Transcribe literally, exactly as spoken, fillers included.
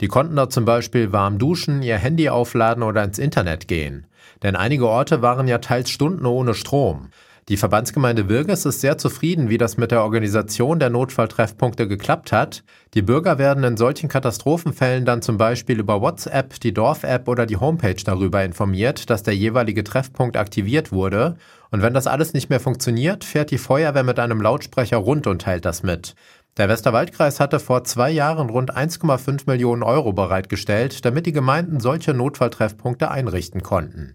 Die konnten dort zum Beispiel warm duschen, ihr Handy aufladen oder ins Internet gehen. Denn einige Orte waren ja teils Stunden ohne Strom. Die Verbandsgemeinde Wirges ist sehr zufrieden, wie das mit der Organisation der Notfalltreffpunkte geklappt hat. Die Bürger werden in solchen Katastrophenfällen dann zum Beispiel über WhatsApp, die Dorf-App oder die Homepage darüber informiert, dass der jeweilige Treffpunkt aktiviert wurde. Und wenn das alles nicht mehr funktioniert, fährt die Feuerwehr mit einem Lautsprecher rund und teilt das mit. Der Westerwaldkreis hatte vor zwei Jahren rund eins Komma fünf Millionen Euro bereitgestellt, damit die Gemeinden solche Notfalltreffpunkte einrichten konnten.